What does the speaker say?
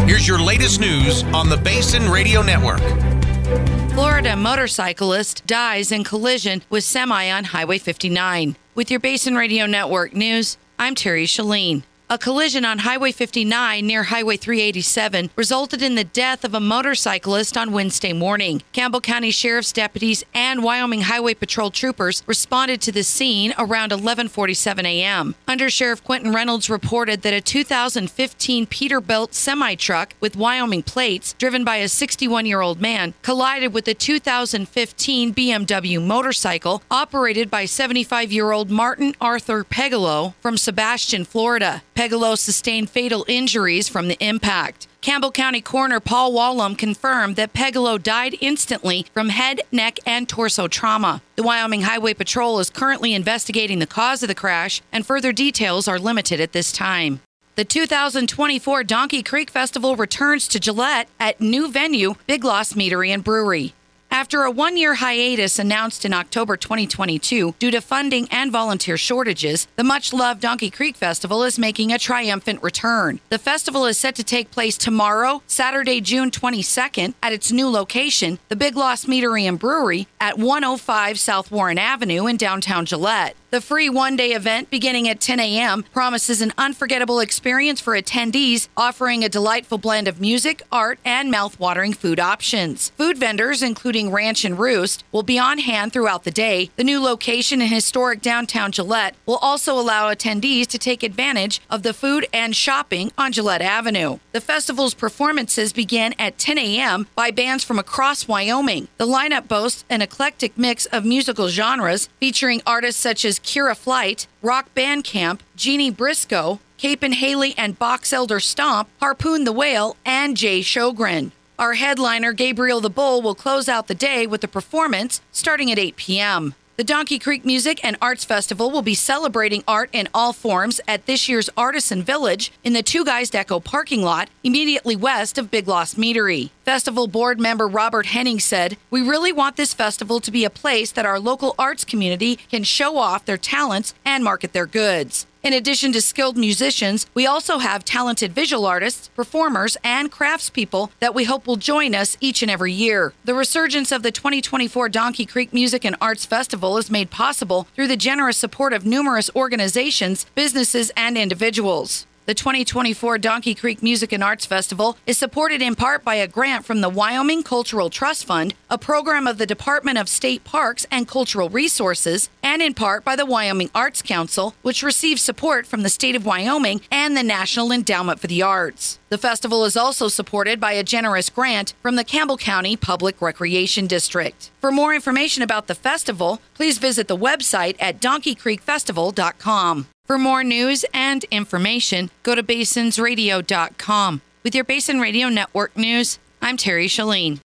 Here's your latest news on the Basin Radio Network. Florida motorcyclist dies in collision with semi on Highway 59. With your Basin Radio Network news, I'm Terry Shalene. A collision on Highway 59 near Highway 387 resulted in the death of a motorcyclist on Wednesday morning. Campbell County Sheriff's deputies and Wyoming Highway Patrol troopers responded to the scene around 11:47 a.m. Under Sheriff Quentin Reynolds reported that a 2015 Peterbilt semi-truck with Wyoming plates, driven by a 61-year-old man, collided with a 2015 BMW motorcycle operated by 75-year-old Martin Arthur Pegalo from Sebastian, Florida. Pegalo sustained fatal injuries from the impact. Campbell County Coroner Paul Wallum confirmed that Pegalo died instantly from head, neck, and torso trauma. The Wyoming Highway Patrol is currently investigating the cause of the crash, and further details are limited at this time. The 2024 Donkey Creek Festival returns to Gillette at new venue, Big Lost Meadery and Brewery. After a one-year hiatus announced in October 2022 due to funding and volunteer shortages, the much-loved Donkey Creek Festival is making a triumphant return. The festival is set to take place tomorrow, Saturday, June 22nd, at its new location, the Big Lost Meadery and Brewery at 105 South Warren Avenue in downtown Gillette. The free one-day event, beginning at 10 a.m., promises an unforgettable experience for attendees, offering a delightful blend of music, art, and mouth-watering food options. Food vendors, including Ranch and Roost, will be on hand throughout the day. The new location in historic downtown Gillette will also allow attendees to take advantage of the food and shopping on Gillette Avenue. The festival's performances begin at 10 a.m. by bands from across Wyoming. The lineup boasts an eclectic mix of musical genres, featuring artists such as Kira Flight, Rock Band Camp, Jeannie Briscoe, Cape and Haley and Box Elder Stomp, Harpoon the Whale, and Jay Sjogren. Our headliner, Gabriel the Bull, will close out the day with a performance starting at 8 p.m. The Donkey Creek Music and Arts Festival will be celebrating art in all forms at this year's Artisan Village in the Two Guys Deco parking lot immediately west of Big Lost Meadery. Festival board member Robert Henning said, "We really want this festival to be a place that our local arts community can show off their talents and market their goods. In addition to skilled musicians, we also have talented visual artists, performers, and craftspeople that we hope will join us each and every year." The resurgence of the 2024 Donkey Creek Music and Arts Festival is made possible through the generous support of numerous organizations, businesses, and individuals. The 2024 Donkey Creek Music and Arts Festival is supported in part by a grant from the Wyoming Cultural Trust Fund, a program of the Department of State Parks and Cultural Resources, and in part by the Wyoming Arts Council, which receives support from the state of Wyoming and the National Endowment for the Arts. The festival is also supported by a generous grant from the Campbell County Public Recreation District. For more information about the festival, please visit the website at donkeycreekfestival.com. For more news and information, go to basinsradio.com. With your Basin Radio Network news, I'm Terry Shalene.